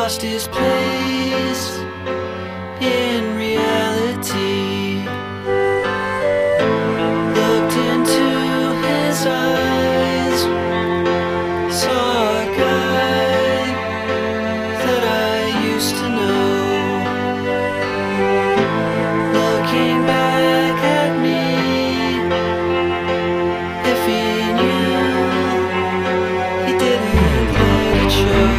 lost his place in reality. Looked into his eyes, saw a guy that I used to know. Looking back at me, if he knew, he didn't let it show.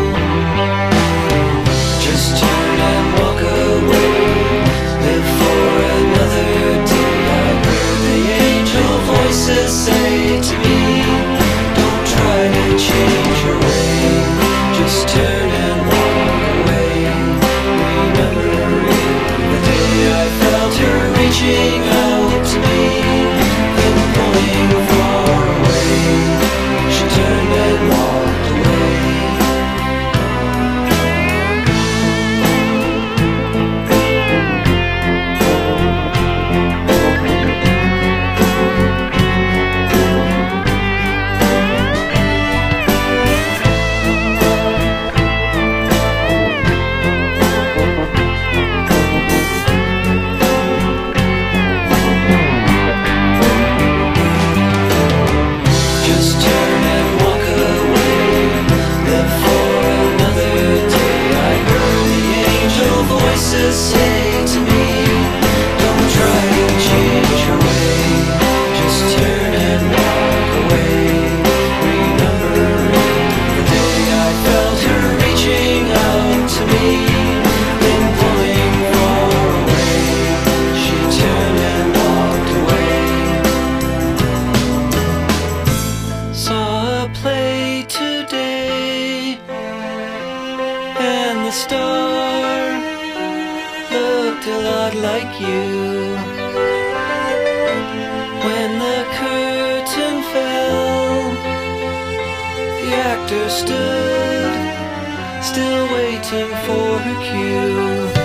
Just turn and walk away, live for another day. I heard the angel voices say to me, don't try to change your way. Just turn and walk away, remembering the day I felt her reaching out to me, then pulling far away. She turned and walked away. Just turn and walk away, live for another day. I heard the angel voices say to me, don't try to change your way. Just turn and walk away, remembering the day I felt her reaching out to me, then pulling far away. She turned and walked away. Saw a play today, and the star looked a lot like you. When the curtain fell, the actor stood, still waiting for her cue.